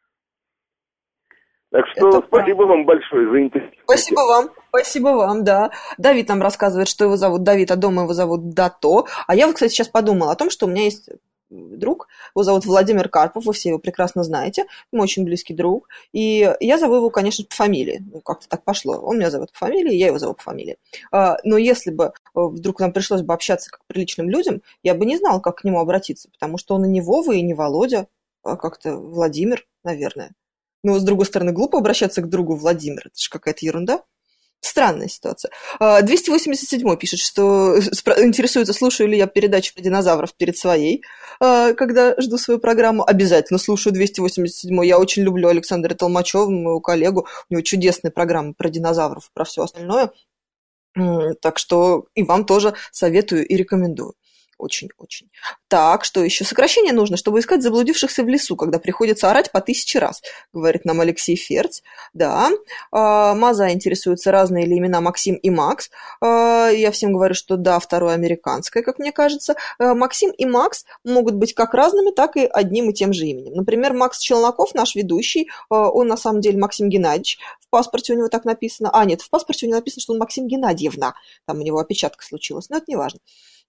Speaker 8: Так что это спасибо правда. Вам большое за интерес.
Speaker 2: Спасибо вам, спасибо вам, да. Давид нам рассказывает, что его зовут Давид, а дома его зовут Дато. А я вот, кстати, сейчас подумала о том, что у меня есть друг, его зовут Владимир Карпов, вы все его прекрасно знаете, мой очень близкий друг. И я зову его, конечно, по фамилии. Ну, как-то так пошло. Он меня зовут по фамилии, я его зову по фамилии. Но если бы вдруг нам пришлось бы общаться как приличным людям, я бы не знала, как к нему обратиться, потому что он и не Вова, и не Володя, а как-то Владимир, наверное. Но, с другой стороны, глупо обращаться к другу Владимир. Это же какая-то ерунда. Странная ситуация. двести восемьдесят седьмой пишет, что интересуется, слушаю ли я передачу про динозавров перед своей, когда жду свою программу. Обязательно слушаю двести восемьдесят седьмой. Я очень люблю Александра Толмачева, моего коллегу. У него чудесная программа про динозавров, про все остальное. Так что и вам тоже советую и рекомендую. Очень-очень. Так, что еще? Сокращение нужно, чтобы искать заблудившихся в лесу, когда приходится орать по тысяче раз, говорит нам Алексей Ферц. Да. А, Маза интересуется, разные ли имена Максим и Макс. А, я всем говорю, что да, второе американское, как мне кажется. А, Максим и Макс могут быть как разными, так и одним и тем же именем. Например, Макс Челноков, наш ведущий, а, он на самом деле Максим Геннадьевич. В паспорте у него так написано. А, нет, в паспорте у него написано, что он Максим Геннадьевна. Там у него опечатка случилась, но это не важно.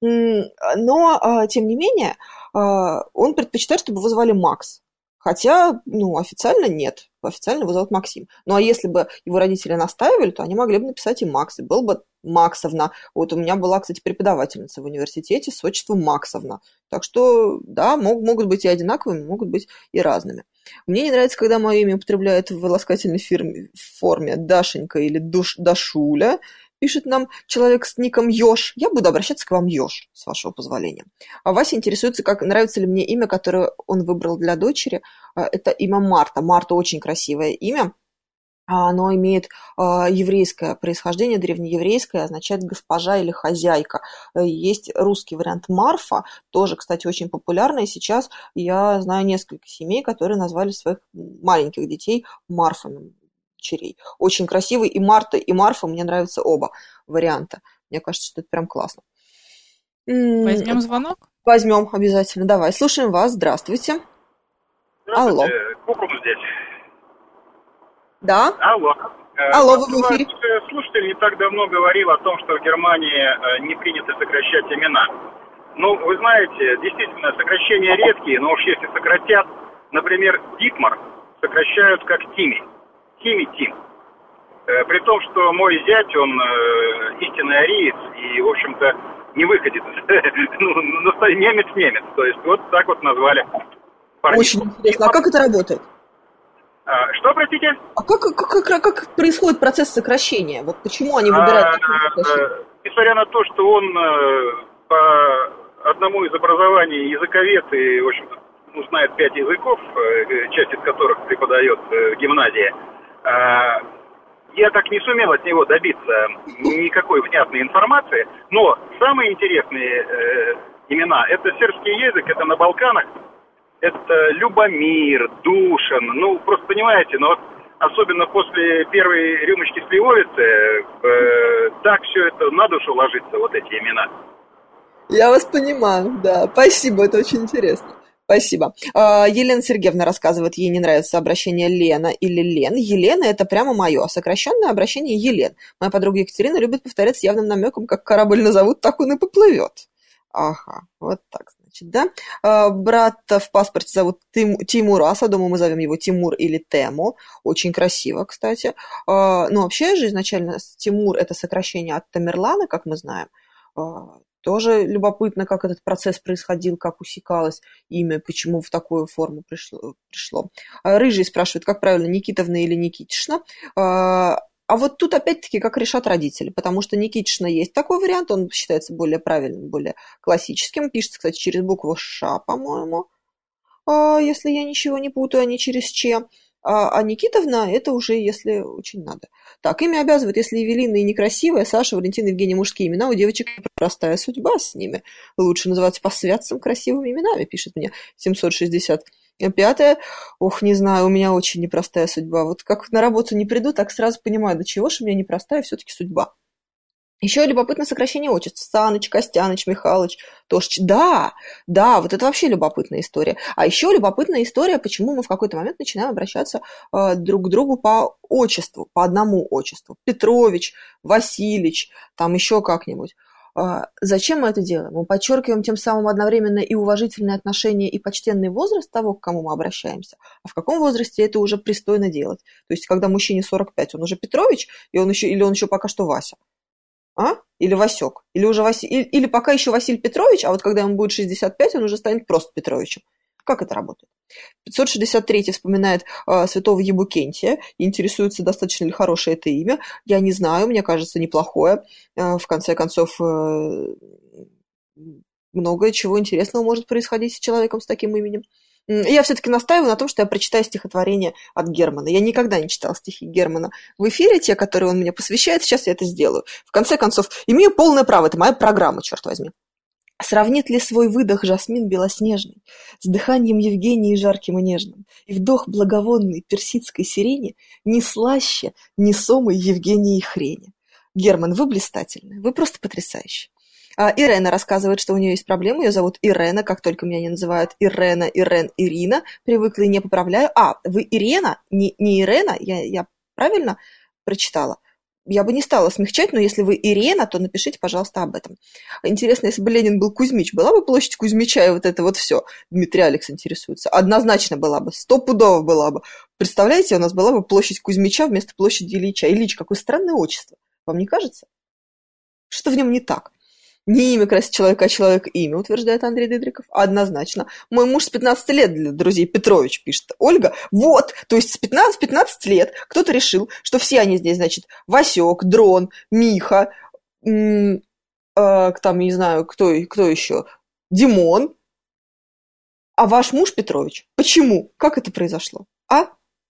Speaker 2: Но, тем не менее, он предпочитает, чтобы его звали Макс. Хотя, ну, официально нет. Официально его зовут Максим. Ну, а если бы его родители настаивали, то они могли бы написать и Макс. И был бы Максовна. Вот у меня была, кстати, преподавательница в университете с отчеством Максовна. Так что, да, мог, могут быть и одинаковыми, могут быть и разными. Мне не нравится, когда мое имя употребляют в ласкательной фирме, в форме Дашенька или Душ, Дашуля. Пишет нам человек с ником Ёж. Я буду обращаться к вам, Ёж, с вашего позволения. А Вася интересуется, как нравится ли мне имя, которое он выбрал для дочери. Это имя Марта. Марта очень красивое имя. Оно имеет еврейское происхождение, древнееврейское, означает госпожа или хозяйка. Есть русский вариант Марфа, тоже, кстати, очень популярный. Сейчас я знаю несколько семей, которые назвали своих маленьких детей Марфами. Очень красивый. И Марта, и Марфа, мне нравятся оба варианта. Мне кажется, что это прям классно.
Speaker 4: Возьмем звонок?
Speaker 2: Возьмем обязательно. Давай, слушаем вас. Здравствуйте.
Speaker 9: Здравствуйте.
Speaker 2: Алло.
Speaker 9: Кукрум здесь.
Speaker 2: Да?
Speaker 9: Алло.
Speaker 2: Алло, вы в эфире.
Speaker 9: Слушатель не так давно говорил о том, что в Германии не принято сокращать имена. Ну, вы знаете, действительно, сокращения редкие, но уж если сократят, например, Дитмар сокращают как Тими. Тими Тим. Э, при том, что мой зять, он э, истинный ариец и, в общем-то, не выходит. Ну, немец-немец. То есть вот так вот назвали.
Speaker 2: Очень интересно. А как это работает?
Speaker 9: А, что, простите?
Speaker 2: А как, как, как, как происходит процесс сокращения? Вот почему они выбирают такое сокращение?
Speaker 9: Несмотря на то, что он э, по одному из образований языковед и, в общем-то, ну, знает пять языков, э, часть из которых преподает э, гимназия, я так не сумел от него добиться никакой внятной информации, но самые интересные э, имена – это сербский язык, это на Балканах, это Любомир, Душан, ну, просто понимаете, но особенно после первой рюмочки сливовицы, э, так все это на душу ложится, вот эти имена.
Speaker 2: Я вас понимаю, да, спасибо, это очень интересно. Спасибо. Елена Сергеевна рассказывает, ей не нравится обращение Лена или Лен. Елена – это прямо мое, а сокращенное обращение Елен. Моя подруга Екатерина любит повторять с явным намеком, как корабль назовут, так он и поплывет. Ага, вот так, значит, да. Брата в паспорте зовут Тим, Тимурас, а дома мы зовем его Тимур или Тему. Очень красиво, кстати. Ну, вообще же изначально Тимур – это сокращение от Тамерлана, как мы знаем. Тоже любопытно, как этот процесс происходил, как усекалось имя, почему в такую форму пришло. пришло. Рыжий спрашивает, как правильно, Никитовна или Никитишна. А вот тут опять-таки как решат родители, потому что Никитишна есть такой вариант, он считается более правильным, более классическим. Пишется, кстати, через букву Ш, по-моему, если я ничего не путаю, а не через Ч. А Никитовна – это уже если очень надо. Так, имя обязывает, если Евелина и некрасивая, Саша, Валентина, Евгения – мужские имена, у девочек простая судьба с ними. Лучше называться по святцам красивыми именами, пишет мне семьсот шестьдесят пятое. Ох, не знаю, у меня очень непростая судьба. Вот как на работу не приду, так сразу понимаю, до чего же у меня непростая все-таки судьба. Еще любопытно сокращение отчеств. Саныч, Костяныч, Михалыч, Тошич. Да, да, вот это вообще любопытная история. А еще любопытная история, почему мы в какой-то момент начинаем обращаться э, друг к другу по отчеству, по одному отчеству. Петрович, Васильич, там еще как-нибудь. Э, зачем мы это делаем? Мы подчеркиваем тем самым одновременно и уважительные отношения, и почтенный возраст того, к кому мы обращаемся. А в каком возрасте это уже пристойно делать? То есть, когда мужчине сорок пять, он уже Петрович, и он еще, или он еще пока что Вася? А? Или Васек, или уже Васи... или, или пока еще Василий Петрович, а вот когда ему будет шестьдесят пять, он уже станет просто Петровичем. Как это работает? пятьсот шестьдесят третий вспоминает э, святого Ебукентия, интересуется, достаточно ли хорошее это имя. Я не знаю, мне кажется, неплохое. Э, в конце концов, э, многое чего интересного может происходить с человеком с таким именем. Я все-таки настаиваю на том, что я прочитаю стихотворение от Германа. Я никогда не читала стихи Германа в эфире, те, которые он мне посвящает, сейчас я это сделаю. В конце концов, имею полное право, это моя программа, черт возьми. Сравнит ли свой выдох жасмин белоснежный с дыханием Евгении жарким и нежным, и вдох благовонной персидской сирени не слаще несомой Евгении хрени? Герман, вы блистательны, вы просто потрясающий. А Ирена рассказывает, что у нее есть проблема, ее зовут Ирена, как только меня не называют Ирена, Ирен, Ирина, привыкла и не поправляю. А, вы Ирена, не, не Ирена, я, я правильно прочитала? Я бы не стала смягчать, но если вы Ирена, то напишите, пожалуйста, об этом. Интересно, если бы Ленин был Кузьмич, была бы площадь Кузьмича и вот это вот все? Дмитрий Алекс интересуется. Однозначно была бы, стопудово была бы. Представляете, у нас была бы площадь Кузьмича вместо площади Ильича. Ильич, какое странное отчество. Вам не кажется? Что в нем не так? Не имя красит человека, а человек имя, утверждает Андрей Дидриков. Однозначно. Мой муж с пятнадцати лет для друзей Петрович, пишет Ольга. Вот, то есть с пятнадцати лет кто-то решил, что все они здесь, значит, Васек, Дрон, Миха, м- э, там, не знаю, кто, кто еще, Димон, а ваш муж Петрович. Почему? Как это произошло? А?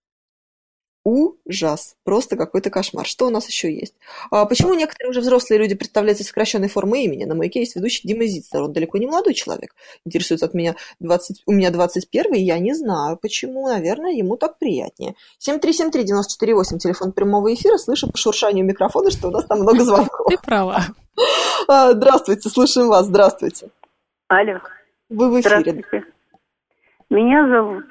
Speaker 2: Ужас. Просто какой-то кошмар. Что у нас еще есть? А почему некоторые уже взрослые люди представляются сокращенной формой имени? На маяке есть ведущий Дима Зицер. Он далеко не молодой человек. Интересуется от меня двадцать... У меня двадцать первый, и я не знаю, почему. Наверное, ему так приятнее. семь три семь три девять четыре восемь. Телефон прямого эфира. Слышу по шуршанию микрофона, что у нас там много звонков.
Speaker 4: Ты права.
Speaker 2: Здравствуйте, слушаем вас. Здравствуйте.
Speaker 10: Алло.
Speaker 2: Вы в эфире.
Speaker 10: Меня зовут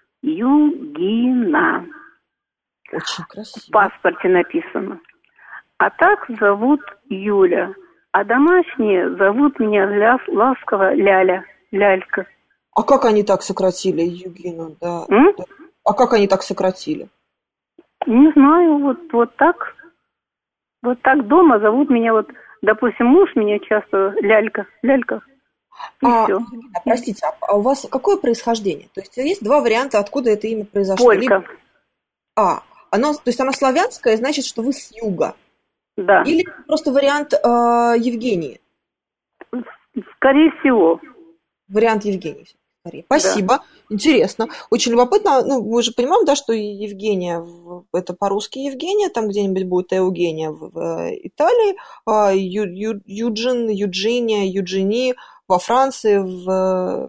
Speaker 10: Югина.
Speaker 2: Очень красиво.
Speaker 10: В паспорте написано. А так зовут Юля. А домашние зовут меня ля... ласково Ляля. Лялька.
Speaker 2: А как они так сократили, Югину? Да. да. А как они так сократили?
Speaker 10: Не знаю, вот, вот так. Вот так дома зовут меня, вот, допустим, муж меня часто Лялька. Лялька. И
Speaker 2: а,
Speaker 10: все.
Speaker 2: Простите, а у вас какое происхождение? То есть есть два варианта, откуда это имя произошло.
Speaker 10: Полька.
Speaker 2: Либо... А, оно, то есть оно славянское, значит, что вы с юга.
Speaker 10: Да.
Speaker 2: Или просто вариант э, Евгении?
Speaker 10: Скорее всего.
Speaker 2: Вариант Евгении. Скорее. Спасибо. Да. Интересно. Очень любопытно. Ну, мы же понимаем, да, что Евгения, это по-русски Евгения, там где-нибудь будет Евгения в, в Италии, а Ю, Ю, Юджин, Юджиния, Юджини во Франции, в...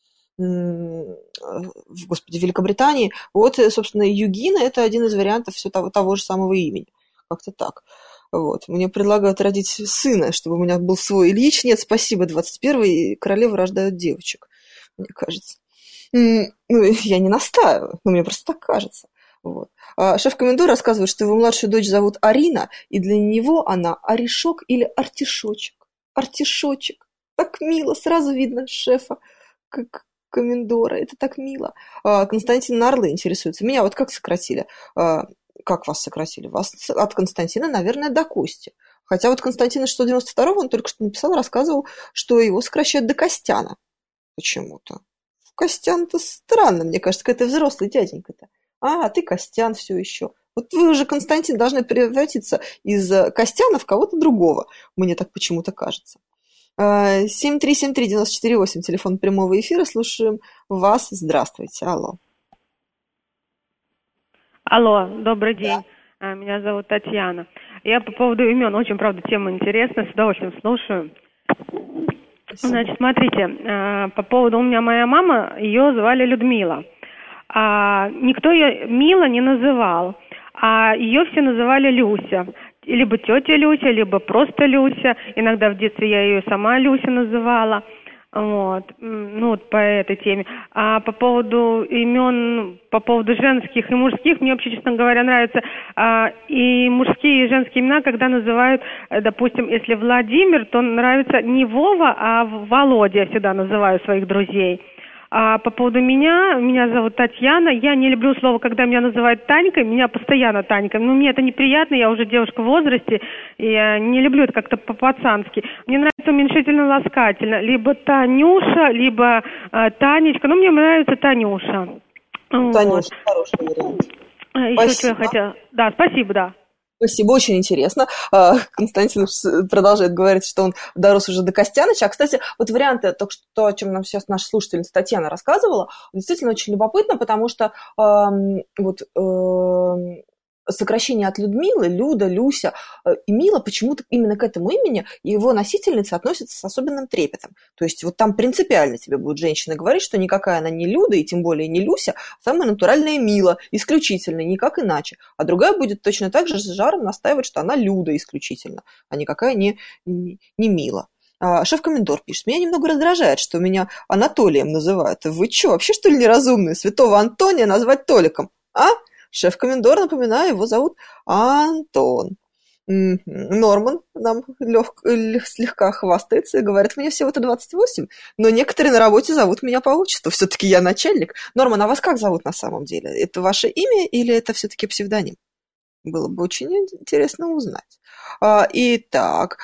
Speaker 2: в, господи, Великобритании. Вот, собственно, Югина – это один из вариантов все того, того же самого имени. Как-то так. Вот. Мне предлагают родить сына, чтобы у меня был свой Ильич. Нет, спасибо, двадцать первый, королевы рождают девочек, мне кажется. Ну, я не настаиваю, но мне просто так кажется. Вот. А шеф-комендор рассказывает, что его младшую дочь зовут Арина, и для него она орешок или артишочек. Артишочек. Так мило, сразу видно шефа, как комендора. Это так мило. А, Константин Нарлы интересуется. Меня вот как сократили? А, как вас сократили? Вас от Константина, наверное, до Кости. Хотя вот Константина шестьсот девяносто второго он только что написал, рассказывал, что его сокращают до Костяна. Почему-то. Костян-то странно, мне кажется, какой-то взрослый дяденька-то. А, ты Костян все еще. Вот вы уже, Константин, должны превратиться из Костяна в кого-то другого. Мне так почему-то кажется. семь три семь три девять четыре восемь, телефон прямого эфира. Слушаем вас. Здравствуйте. Алло.
Speaker 11: Алло, добрый день. Да. Меня зовут Татьяна. Я по поводу имен. Очень, правда, тема интересная. С удовольствием слушаю. Спасибо. Значит, смотрите. По поводу... У меня моя мама, ее звали Людмила. А никто ее Мила не называл. А ее все называли Люся. Либо тетя Люся, либо просто Люся. Иногда в детстве я ее сама Люся называла. Вот. Ну, вот по этой теме. А по поводу имен, по поводу женских и мужских, мне вообще, честно говоря, нравятся а, и мужские, и женские имена, когда называют, допустим, если Владимир, то нравится не Вова, а Володя, я всегда называю своих друзей. А по поводу меня, меня зовут Татьяна. Я не люблю слово, когда меня называют Танькой. Меня постоянно Танькой. Ну, мне это неприятно, я уже девушка в возрасте. И я не люблю это как-то по-пацански. Мне нравится уменьшительно-ласкательно. Либо Танюша, либо э, Танечка. Ну, мне нравится Танюша.
Speaker 2: Танюша,
Speaker 11: вот.
Speaker 2: Хороший вариант.
Speaker 11: Еще
Speaker 2: Спасибо.
Speaker 11: что я хотела. Да, спасибо, да.
Speaker 2: Спасибо, очень интересно. Константин продолжает говорить, что он дорос уже до Костяныча. А, кстати, вот варианты, только что то, о чем нам сейчас наша слушательница Татьяна рассказывала, действительно очень любопытно, потому что э, вот э, сокращение от Людмилы, Люда, Люся и Мила почему-то именно к этому имени и его носительницы относятся с особенным трепетом. То есть вот там принципиально тебе будут женщины говорить, что никакая она не Люда, и тем более не Люся, а самая натуральная Мила, исключительно, никак иначе. А другая будет точно так же с жаром настаивать, что она Люда исключительно, а никакая не, не, не Мила. А, шеф-комендор пишет: меня немного раздражает, что меня Анатолием называют. Вы что, вообще что ли неразумные? Святого Антония назвать Толиком, а? Шеф-комендор, напоминаю, его зовут Антон. Mm-hmm. Норман нам лег, слегка хвастается и говорит: мне всего-то двадцать восемь, но некоторые на работе зовут меня по отчеству. Все-таки я начальник. Норман, а вас как зовут на самом деле? Это ваше имя или это все-таки псевдоним? Было бы очень интересно узнать. А, итак,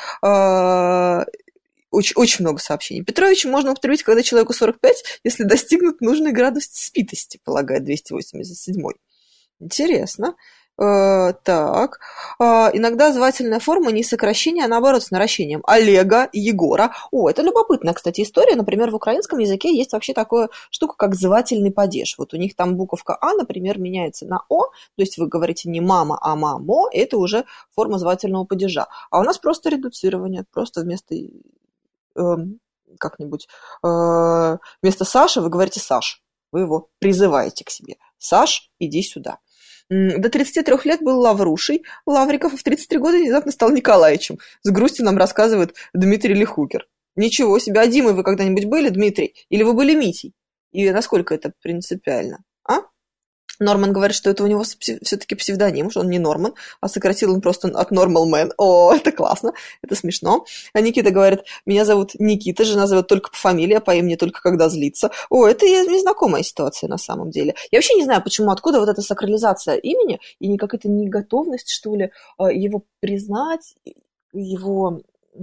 Speaker 2: а, очень, очень много сообщений. Петрович можно употребить, когда человеку сорок пять, если достигнут нужный градус спитости, полагает двести восемьдесят седьмой. Интересно. Э, так. Э, иногда звательная форма не сокращение, а наоборот с наращением. Олега, Егора. О, это любопытная, кстати, история. Например, в украинском языке есть вообще такая штука, как звательный падеж. Вот у них там буковка А, например, меняется на О. То есть вы говорите не мама, а мамо. Это уже форма звательного падежа. А у нас просто редуцирование. Просто вместо э, как-нибудь э, вместо Саши вы говорите Саш. Вы его призываете к себе. Саш, иди сюда. До тридцати трёх лет был Лаврушей Лавриков, а в тридцать три года внезапно стал Николаевичем. С грустью нам рассказывает Дмитрий Лихукер. Ничего себе, а Димой вы когда-нибудь были, Дмитрий? Или вы были Митей? И насколько это принципиально? А? Норман говорит, что это у него все-таки псевдоним, что он не Норман, а сократил он просто от Normal Man. О, это классно, это смешно. А Никита говорит: меня зовут Никита, жена зовет только по фамилии, а по имени только когда злится. О, это незнакомая ситуация на самом деле. Я вообще не знаю, почему, откуда вот эта сакрализация имени и не какая-то неготовность, что ли, его признать, его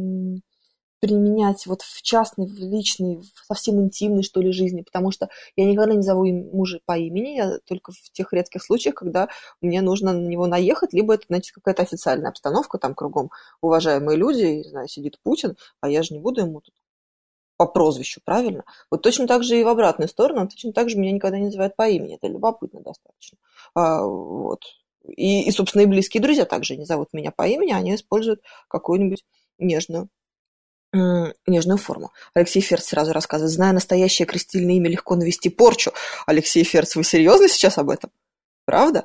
Speaker 2: применять вот в частной, в личной, в совсем интимной, что ли, жизни, потому что я никогда не зову мужа по имени, я только в тех редких случаях, когда мне нужно на него наехать, либо это, значит, какая-то официальная обстановка, там кругом уважаемые люди, не знаю, сидит Путин, а я же не буду ему тут по прозвищу, правильно? Вот точно так же и в обратную сторону, точно так же меня никогда не называют по имени, это любопытно достаточно. А, вот. И, и, собственно, и близкие друзья также не зовут меня по имени, они используют какую-нибудь нежную нежную форму. Алексей Ферц сразу рассказывает: зная настоящее крестильное имя, легко навести порчу. Алексей Ферц, вы серьезно сейчас об этом? Правда?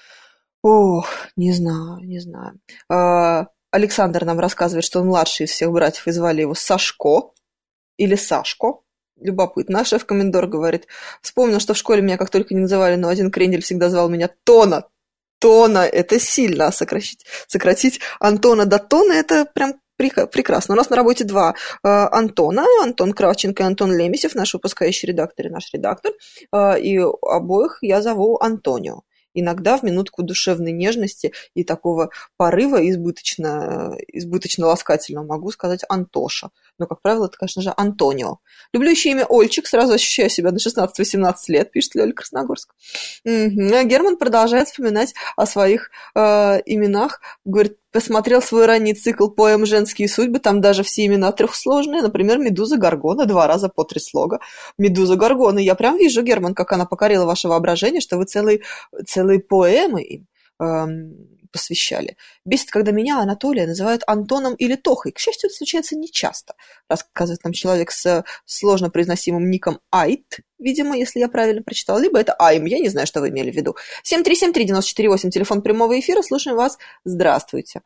Speaker 2: Ох, не знаю, не знаю. А, Александр нам рассказывает, что он младший из всех братьев, и звали его Сашко или Сашко. Любопытно. А шеф-комендор говорит: вспомнил, что в школе меня как только не называли, но один крендель всегда звал меня Тона. Тона, это сильно, а сократить, сократить Антона до Тона, это прям прекрасно. У нас на работе два э, Антона, Антон Кравченко и Антон Лемесев, наш выпускающий редактор и наш редактор, э, и обоих я зову Антонио. Иногда в минутку душевной нежности и такого порыва избыточно, избыточно ласкательного могу сказать Антоша. Но, как правило, это, конечно же, Антонио. Люблю еще имя Ольчик, сразу ощущаю себя на шестнадцать-восемнадцать лет, пишет Лёля Красногорск. Угу. А Герман продолжает вспоминать о своих э, именах. Говорит: посмотрел свой ранний цикл поэм «Женские судьбы», там даже все имена трехсложные, например, Медуза Горгона, два раза по три слога. Медуза Горгона, я прям вижу, Герман, как она покорила ваше воображение, что вы целые, целые поэмы им эм, посвящали. Бесит, когда меня, Анатолия, называют Антоном или Тохой. К счастью, это случается нечасто, рассказывает нам человек с сложно произносимым ником Айт, видимо, если я правильно прочитала, либо это Айм, я не знаю, что вы имели в виду. семь три семь три девять четыре восемь, телефон прямого эфира, слушаем вас. Здравствуйте.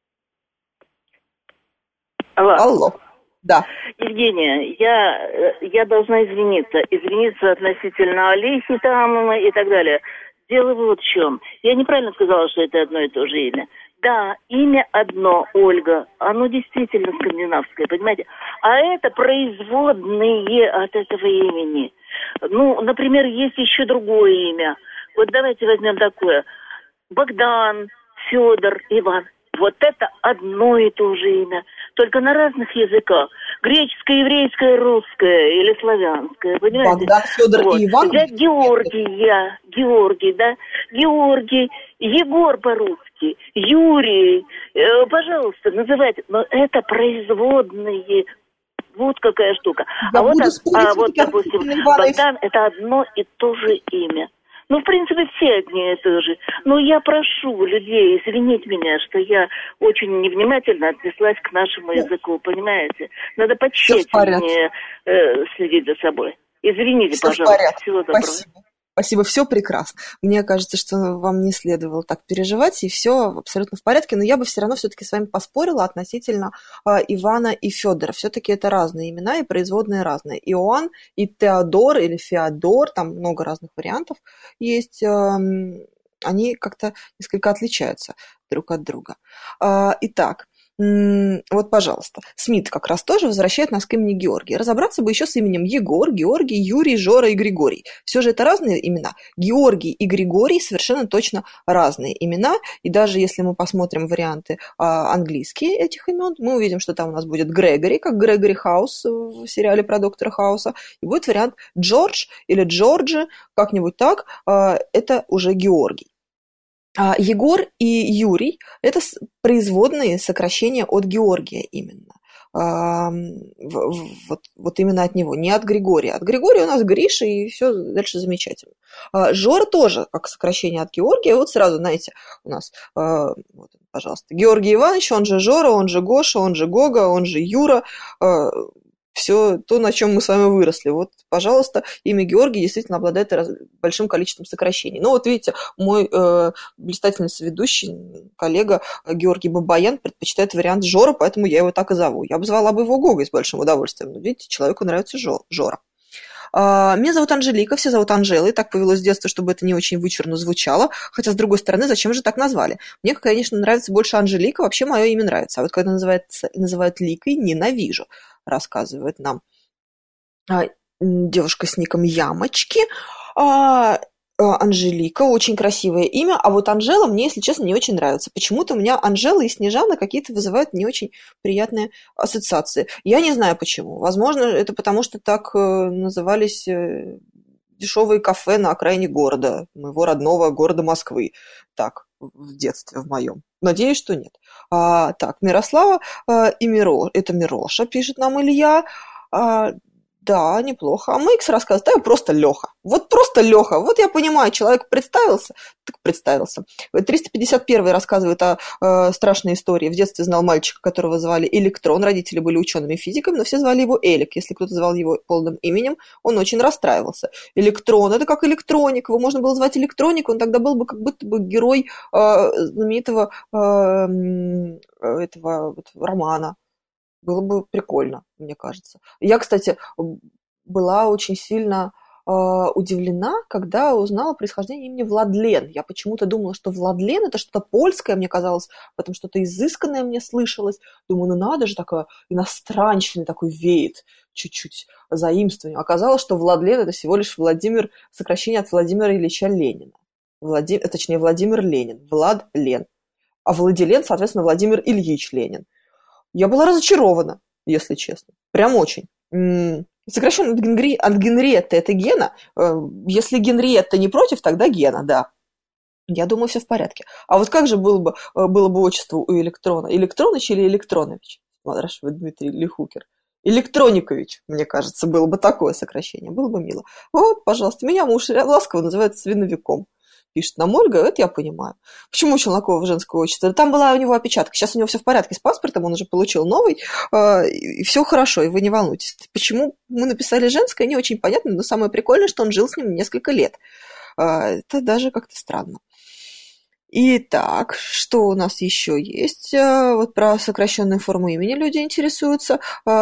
Speaker 6: Алло.
Speaker 2: Алло. Да.
Speaker 6: Евгения, я, я должна извиниться. Извиниться относительно Олеси там и так далее. Дело вот в чем. Я неправильно сказала, что это одно и то же имя. Да, имя одно, Ольга, оно действительно скандинавское, понимаете? А это производные от этого имени. ну, например, есть еще другое имя. Вот давайте возьмем такое. Богдан, Федор, Иван. Вот это одно и то же имя, только на разных языках. Греческое, еврейское, русское или славянское, понимаете?
Speaker 2: Богдан, Федор
Speaker 6: вот.
Speaker 2: и Иван?
Speaker 6: Взять Георгия, Георгий, да? Георгий, Егор по-русски, Юрий. Э, пожалуйста, называйте. Но это производные. Вот какая штука.
Speaker 2: Я
Speaker 6: а вот,
Speaker 2: спорить,
Speaker 6: а, вот допустим, Богдан – это одно и то же имя. Ну, в принципе, все одни и то же. Но я прошу людей извинить меня, что я очень невнимательно отнеслась к нашему языку, понимаете? Надо потщательнее э, следить за собой. Извините,
Speaker 2: Все
Speaker 6: пожалуйста. Всего доброго.
Speaker 2: Спасибо. Спасибо, все прекрасно. Мне кажется, что вам не следовало так переживать, и все абсолютно в порядке, но я бы все равно все-таки с вами поспорила относительно э, Ивана и Федора. Все-таки это разные имена и производные разные. Иоанн и Теодор или Феодор, там много разных вариантов есть, э, они как-то несколько отличаются друг от друга. Э, итак, вот, пожалуйста, Смит как раз тоже возвращает нас к имени Георгий. Разобраться бы еще с именем Егор, Георгий, Юрий, Жора и Григорий. Все же это разные имена. Георгий и Григорий совершенно точно разные имена. И даже если мы посмотрим варианты а, английские этих имен, мы увидим, что там у нас будет Грегори, как Грегори Хаус в сериале про доктора Хауса. И будет вариант Джордж или Джорджи, как-нибудь так. А, это уже Георгий. Егор и Юрий – это производные сокращения от Георгия именно. Вот, вот именно от него, не от Григория. От Григория у нас Гриша, и все дальше замечательно. Жора тоже как сокращение от Георгия. Вот сразу, знаете, у нас, вот, пожалуйста, Георгий Иванович, он же Жора, он же Гоша, он же Гога, он же Юра. Все то, на чем мы с вами выросли. Вот, пожалуйста, имя Георгий действительно обладает большим количеством сокращений. Ну, вот видите, мой э, блистательный соведущий, коллега Георгий Бабаян предпочитает вариант Жора, поэтому я его так и зову. Я бы звала бы его Гогой с большим удовольствием. Но, видите, человеку нравится Жора. А, меня зовут Анжелика, все зовут Анжелой. Так повелось с детства, чтобы это не очень вычурно звучало. Хотя, с другой стороны, зачем же так назвали? Мне, конечно, нравится больше Анжелика, вообще мое имя нравится. А вот когда называется, называют Ликой, ненавижу. Рассказывает нам а, девушка с ником Ямочки. А, а, Анжелика, очень красивое имя, а вот Анжела мне, если честно, не очень нравится. Почему-то у меня Анжела и Снежана какие-то вызывают не очень приятные ассоциации. Я не знаю почему. Возможно, это потому, что так э, назывались э, дешевые кафе на окраине города, моего родного города Москвы. Так, в детстве в моем. Надеюсь, что нет. А, так, Мирослава а, и Миро, это Мироша, пишет нам Илья. А, да, неплохо. А Мэйкс рассказывает, да, просто Леха. Вот просто Леха. Вот я понимаю, человек представился, так представился. триста пятьдесят первый рассказывает о э, страшной истории. В детстве знал мальчика, которого звали Электрон. Родители были учеными-физиками, но все звали его Элик. Если кто-то звал его полным именем, он очень расстраивался. Электрон, это как электроник. Его можно было звать Электроник, он тогда был бы как будто бы герой э, знаменитого э, этого вот, романа. Было бы прикольно, мне кажется. Я, кстати, была очень сильно э, удивлена, когда узнала происхождение имени Владлен. Я почему-то думала, что Владлен – это что-то польское, мне казалось, потом что-то изысканное мне слышалось. Думаю, ну надо же, такое иностранщина такой веет, чуть-чуть заимствование. Оказалось, что Владлен – это всего лишь Владимир, сокращение от Владимира Ильича Ленина. Влади... Точнее, Владимир Ленин, Влад-Лен. А Владилен, соответственно, Владимир Ильич Ленин. Я была разочарована, если честно. Прям очень. Сокращенно от, Генри... от Генриетты это Гена. Если Генриетта не против, тогда Гена, да. Я думаю, все в порядке. А вот как же было бы, было бы отчество у Электрона? Электроныч или Электронович? Спрашивает Дмитрий Лихукер. Электроникович, мне кажется, было бы такое сокращение. Было бы мило. Вот, пожалуйста, меня муж ласково называет свиновиком. Пишет нам Ольга, это я понимаю. Почему у Челнокова женское отчество? Там была у него опечатка. Сейчас у него все в порядке с паспортом, он уже получил новый, и все хорошо, и вы не волнуйтесь. Почему мы написали женское, не очень понятно, но самое прикольное, что он жил с ним несколько лет. Это даже как-то странно. Итак, что у нас еще есть? Вот про сокращенную форму имени люди интересуются.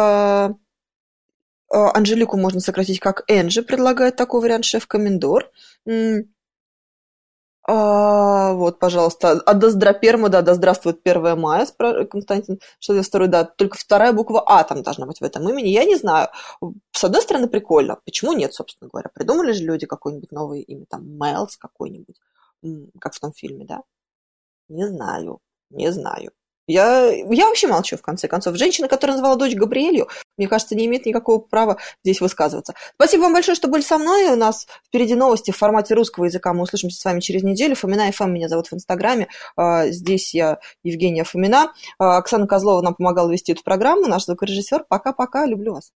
Speaker 2: Анжелику можно сократить как Энджи, предлагает такой вариант шеф-комендор. А, вот, пожалуйста. А доздраперма, да, да здравствует первое мая, Константин шестьдесят второй, да, только вторая буква А там должна быть в этом имени. Я не знаю. С одной стороны, прикольно. Почему нет, собственно говоря? Придумали же люди какое-нибудь новое имя, там, Мэлс какой-нибудь, как в том фильме, да? Не знаю, не знаю. Я, я вообще молчу, в конце концов. Женщина, которая назвала дочь Габриэлью, мне кажется, не имеет никакого права здесь высказываться. Спасибо вам большое, что были со мной. У нас впереди новости в формате русского языка. Мы услышимся с вами через неделю. Фомина эф эм меня зовут в Инстаграме. Здесь я Евгения Фомина. Оксана Козлова нам помогала вести эту программу. Наш звукорежиссер. Пока-пока. Люблю вас.